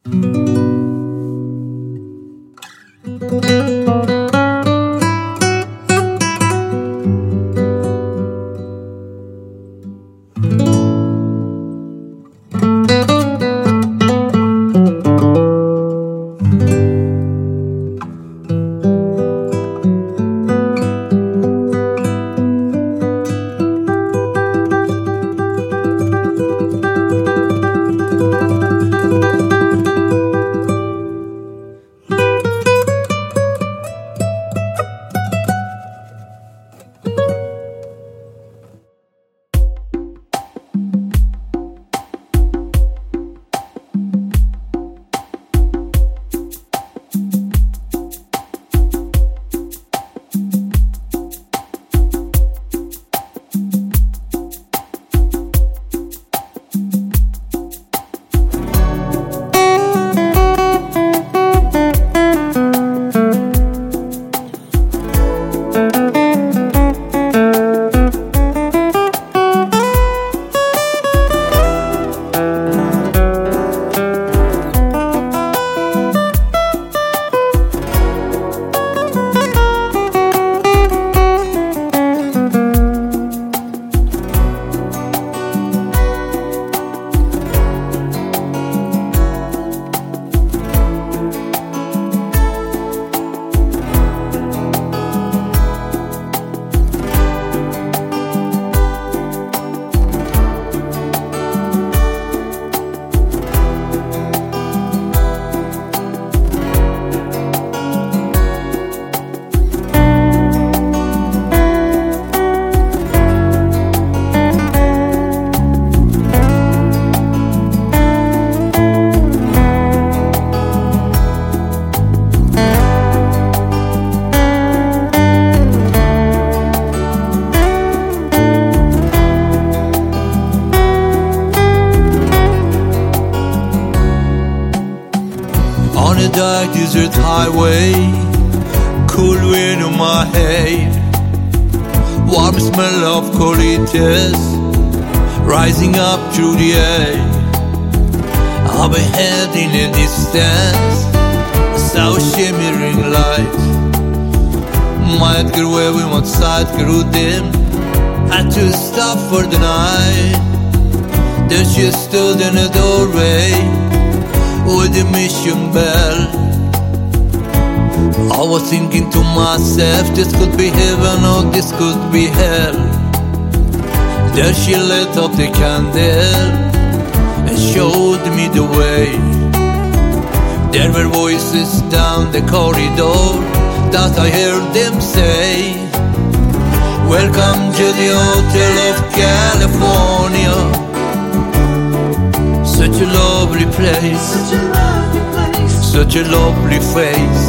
On a dark desert highway, cool wind in my hair, warm smell of colitas rising up through the air. Up ahead in the distance, I saw a shimmering light. My Edgar waving outside grew dim, had to stop for the night. There she stood in a doorway with a mission bell. I was thinking to myself, this could be heaven or this could be hell. There she lit up the candle and showed me the way. There were voices down the corridor that I heard them say, welcome to the Hotel of California. Such a lovely place, such a lovely face.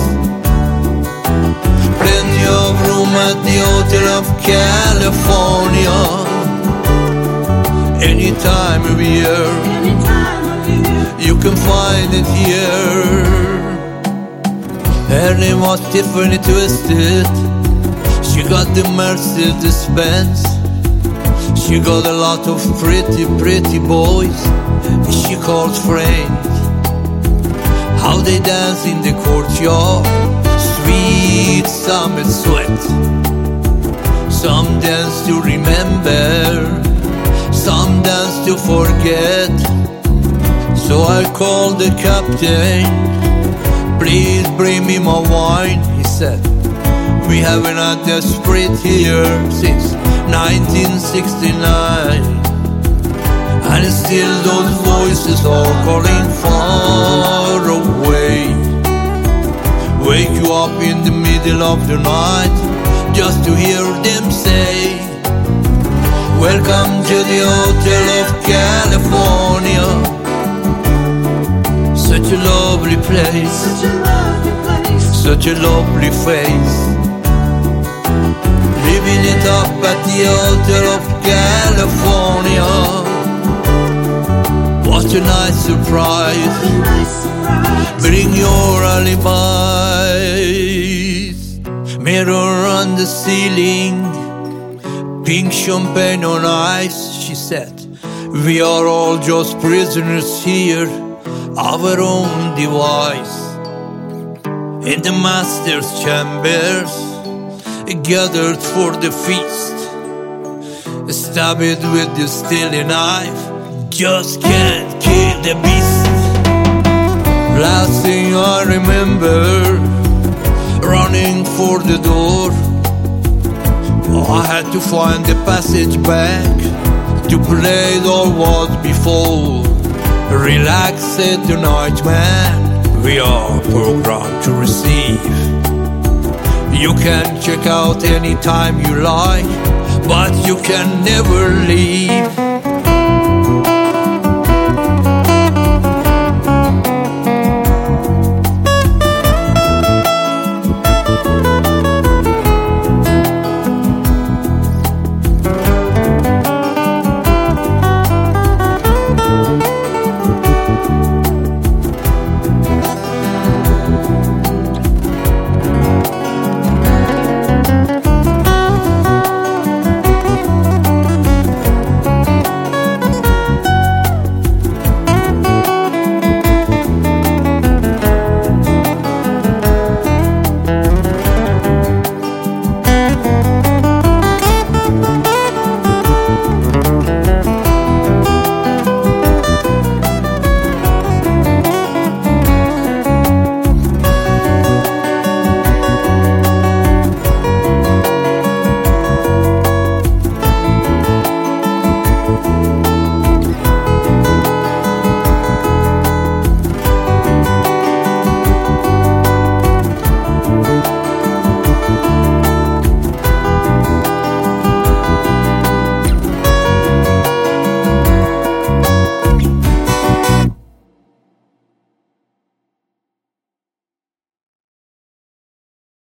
Plenty of room at the Hotel of California. Any time of year, you can find it here. Her name was Tiffany Twisted. She got the Mercedes Benz. She got a lot of pretty, pretty boys she called friends. How they dance in the courtyard, sweet summer sweat. Some dance to remember, some dance to forget. So I called the captain, please bring me my wine, he said. We haven't had desperate here since 1969. And still those voices are calling far away. Wake you up in the middle of the night just to hear them say, welcome to the Hotel of California. Such a lovely place, such a lovely face. Living it up at the Hotel of California. What a nice surprise. Bring your alibis. Mirror on the ceiling, pink champagne on ice, she said. We are all just prisoners here, our own device. In the master's chambers, gathered for the feast, stab it with the steely knife, just can't kill the beast. Last thing I remember, running for the door, I had to find the passage back to play all was before. Relax, said the night man, we are programmed to receive. You can check out anytime you like, but you can never leave.